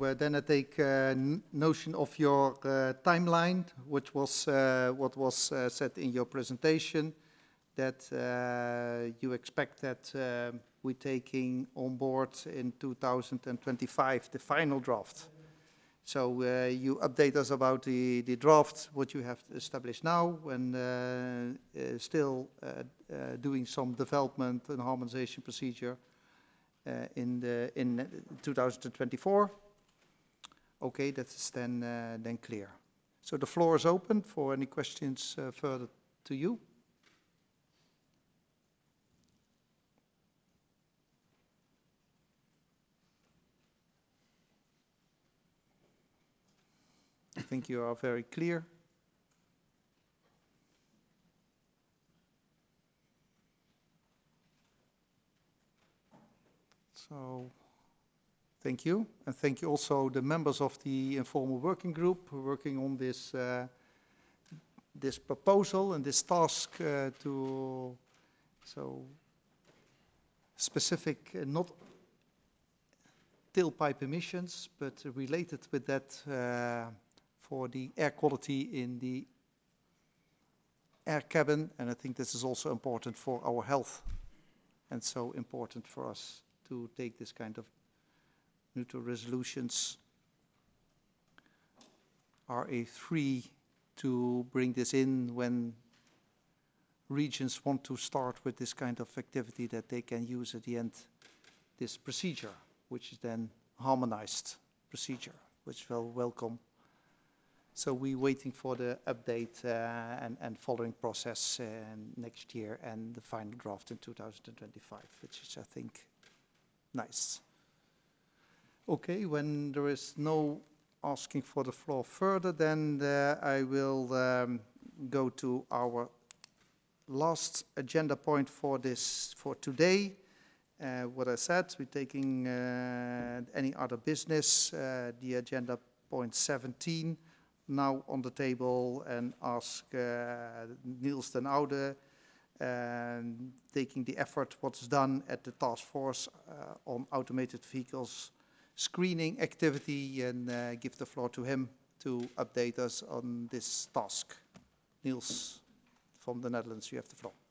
then I take notion of your timeline, which was what was said in your presentation, that you expect that we're taking on board in 2025 the final draft. So you update us about the draft, what you have established now, and still doing some development and harmonization procedure in 2024. Okay, that's then clear. So the floor is open for any questions further to you. I think you are very clear. So thank you. And thank you also the members of the informal working group who are working on this this proposal and this task to so specific, not tailpipe emissions, but related with that for the air quality in the air cabin. And I think this is also important for our health, and so important for us to take this kind of neutral resolutions. RA3 to bring this in when regions want to start with this kind of activity, that they can use at the end this procedure, which is then harmonized procedure, which we'll welcome. So we're waiting for the update and following process next year and the final draft in 2025, which is, I think, nice. Okay, when there is no asking for the floor further, then I will go to our last agenda point for today. What I said, we're taking any other business, the agenda point 17 now on the table, and ask Niels den Oude, taking the effort what's done at the task force on automated vehicles screening activity, and give the floor to him to update us on this task. Niels from the Netherlands, you have the floor.